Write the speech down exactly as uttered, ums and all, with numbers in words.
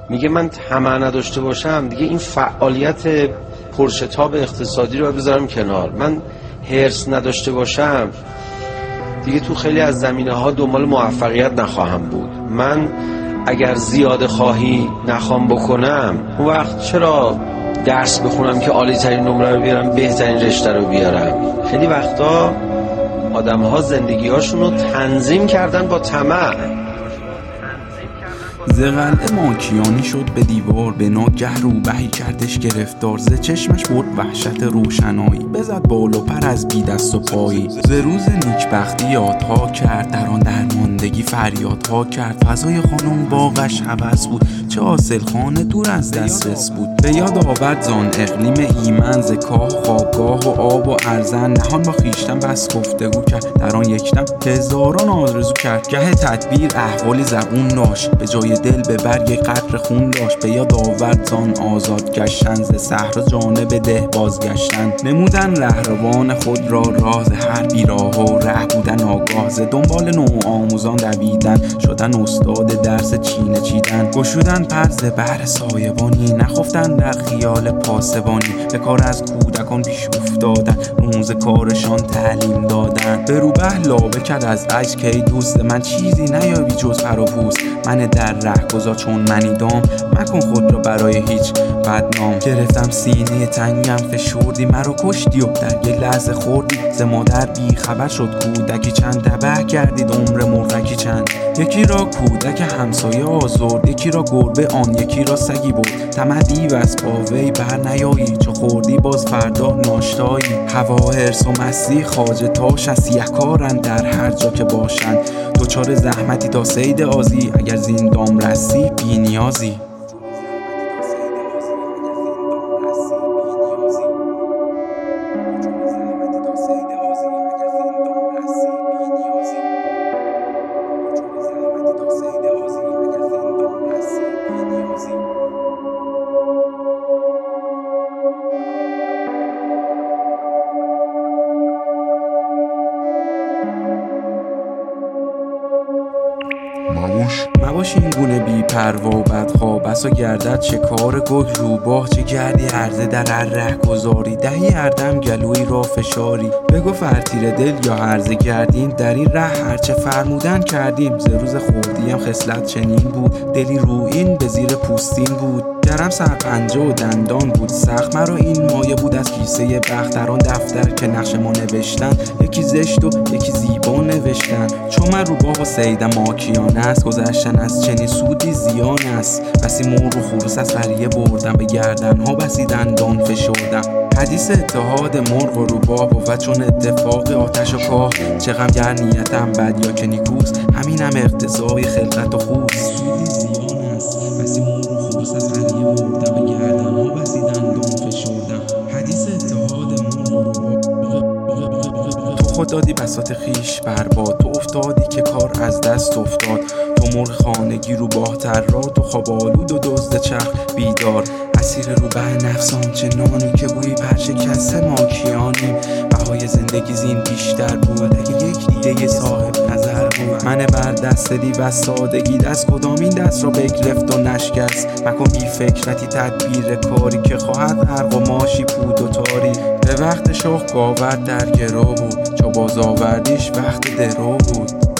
میگه من طمع نداشته باشم دیگه این فعالیت پرشتاب اقتصادی رو بذارم کنار، من حرص نداشته باشم دیگه تو خیلی از زمینه ها دنبال موفقیت نخواهم بود، من اگر زیاده خواهی نخوام بکنم اون وقت چرا درس بخونم که عالی ترین نمره رو بیارم، بهترین رشته رو بیارم. خیلی وقتا آدم ها زندگی هاشون رو تنظیم کردن با طمع. ز قلعه ماکیانی شد به دیوار، به ناگه روبهی کردش گرفتار، ز چشمش برد وحشت روشنایی، بزد بال و پر از بی دست و پایی. ز روز نیکبختی یادها کرد، در آن درماندگی فریادها کرد، فضای خانم باغش هوس بود، چه حاصل خانه دور از دسترس بود. به یاد آورد زان اقلیم ایمن، ز کاه خوابگاه و آب و ارزن، نهان با خویشتن بس گفتگو کرد، در آن یک دم هزاران آرزو کرد. گه تدبیر احوالی زبون داشت، به جای دل به بر یک قطره خون داشت. به یاد آورد زان آزاد گشتن، ز صحرا جانب ده بازگشتن. نمودن رهروان خود را راز هر بیراه و ره بودن آگاه، ز دنبال نوع آموزان دویدن، شدن استاد درس چینه چیدن. گشودن پر ز بحر سایبانی، نخفتن در خیال پاسبانی. به کار از کودکان پیش افتادن، روز کارشان تعلیم دادن. به روبه لابه کرد از عجز که ای دوست من چیزی نیابی جز پر و پوست. من در ره گذار چون منی دام، مکن خود را برای هیچ بدنام. گرفتم سینه تنگم فشردی، مرا کشتی و در یه لحظه خوردی. ز مادر بی خبر شد کودکی چند، تبه کردید عمر مرغکی چند. یکی را کودک همسایه آزرد، یکی را گربه آن یکی را سگی برد. طمع دیو از با وی بر نیایی، چو خوردی باز فردا ناشتایی. هوا حرص و مستی خواجه تاش از سیه کارند در هر جا که باشند. دوچار زحمتی تا صید آزی، اگر زین دام رسی بی نیازی. مباش این گونه بی پروا و بدخواه، بسا گردد شکار گل روباه. چه گردی عرضه در هر ره گذاری، دهی هردم گلوی را فشاری. بگو فرتیر دل یا عرضه کردیم، در این ره هرچه فرمودن کردیم. ز روز خوردیم خصلت چنین بود، دلی رویین به زیر پوستین بود. گرم سرپنجه و دندان بود سخت، مرا این مایه بود از کیسه بخت. در آن دفتر که نقش ما نوشتن، یکی زشت و یکی زیبا نوشتن. چون من روباه و صیدم ماکیانه است، گذشتن از چنین سودی زیان است. بسی مرغ و خروس از فریه بردم، به گردنها بسی دندان فشردم. حدیث اتحاد مرغ و روباه بود چون اتفاق آتش و کاه. چه غمگر نیتم بد یا که نیکوست، همینم اقتضای خلقت و خوست. سودی زیان است، بسی مرغ و خروس از فریه بردم، به گردنها بسی دندان فشردم. حدیث اتحاد مرغ و روباه. تو خود دادی بساط خویش برباد، تو افتادی که کار از دست افتاد. تو مرغ خانگی روباه تر را، تو خواب آلود و دزد چرخ بیدار. اسیر روبه نفسان چنانی که گویی پرشکسته ماکیانی. بهای زندگی زین بیشتر بود اگه یک دیده صاحب نظر بود. من بر دست دیو از سادگی، دست کدام این دست را بگرفت و نشکست. مکن بی فکرتی تدبیر کاری، که خواهد حرق و ماشی پود و تاری. به وقت شخ گاور در گرو بود، چو باز آوردیش وقت درو بود.